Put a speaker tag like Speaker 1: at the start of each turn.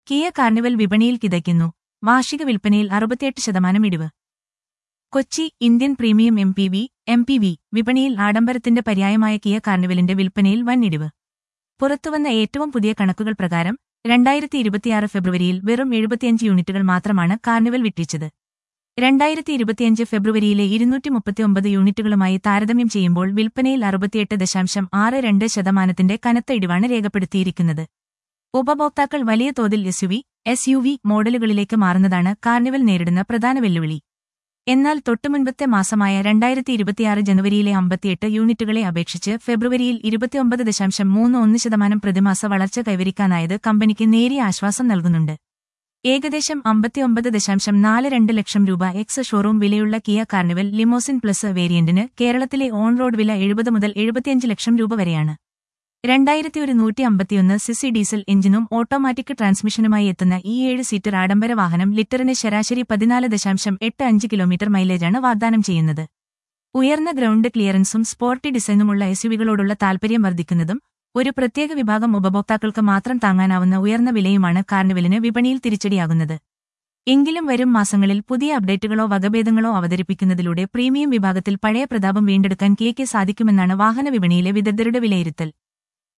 Speaker 1: Kia carnival വിപണിയിൽ കിതയ്ക്കുന്നു. വാർഷിക വിൽപ്പനയിൽ 68% ഇടിവ്. കൊച്ചി ഇന്ത്യൻ പ്രീമിയം എംപിവി വിപണിയിൽ ആഡംബരത്തിന്റെ പര്യായമായ കിയ കാർണിവലിന്റെ വിൽപ്പനയിൽ വൻ ഇടിവ്. പുറത്തുവന്ന ഏറ്റവും പുതിയ കണക്കുകൾ പ്രകാരം 2026 ഫെബ്രുവരിയിൽ വെറും 75 യൂണിറ്റുകൾ മാത്രമാണ് കാർണിവൽ വിറ്റഴിച്ചത്. 2025 ഫെബ്രുവരിയിലെ 239 യൂണിറ്റുകളുമായി താരതമ്യം ചെയ്യുമ്പോൾ വിൽപ്പനയിൽ 68.62% കനത്ത ഇടിവാണ് രേഖപ്പെടുത്തിയിരിക്കുന്നത്. ഉപഭോക്താക്കൾ വലിയ തോതിൽ എസ്യുവി മോഡലുകളിലേക്ക് മാറുന്നതാണ് കാർണിവൽ നേരിടുന്ന പ്രധാന വെല്ലുവിളി. എന്നാൽ തൊട്ടുമുൻപത്തെ മാസമായ 2026 ജനുവരിയിലെ 58 യൂണിറ്റുകളെ അപേക്ഷിച്ച് ഫെബ്രുവരിയിൽ 29.31% പ്രതിമാസ വളർച്ച കൈവരിക്കാനായത് കമ്പനിക്ക് നേരിയ ആശ്വാസം നൽകുന്നുണ്ട്. ഏകദേശം 59.42 ലക്ഷം രൂപ എക്സ് ഷോറൂം വിലയുള്ള കിയ കാർണിവൽ ലിമോസിൻ പ്ലസ് വേരിയന്റിന് കേരളത്തിലെ ഓൺ റോഡ് വില 70 മുതൽ 75 ലക്ഷം രൂപ വരെയാണ്. 2151 സിസി ഡീസൽ എഞ്ചിനും ഓട്ടോമാറ്റിക് ട്രാൻസ്മിഷനുമായി എത്തുന്ന ഈ 7 സീറ്റർ ആഡംബര വാഹനം ലിറ്ററിന് ശരാശരി 14.85 കിലോമീറ്റർ മൈലേജാണ് വാഗ്ദാനം ചെയ്യുന്നത്. ഉയർന്ന ഗ്രൗണ്ട് ക്ലിയറൻസും സ്പോർട്ടി ഡിസൈനുമുള്ള എസ്യുവികളോടുള്ള താൽപര്യം വർദ്ധിക്കുന്നതും ഒരു പ്രത്യേക വിഭാഗം ഉപഭോക്താക്കൾക്ക് മാത്രം താങ്ങാനാവുന്ന ഉയർന്ന വിലയുമാണ് കാർണിവലിന് വിപണിയിൽ തിരിച്ചടിയാകുന്നത്. എങ്കിലും വരും മാസങ്ങളിൽ പുതിയ അപ്ഡേറ്റുകളോ വകഭേദങ്ങളോ അവതരിപ്പിക്കുന്നതിലൂടെ പ്രീമിയം വിഭാഗത്തിൽ പഴയ പ്രതാപം വീണ്ടെടുക്കാൻ കിയയ്ക്ക് സാധിക്കുമെന്നാണ് വാഹന വിപണിയിലെ വിദഗ്ധരുടെ വിലയിരുത്തൽ.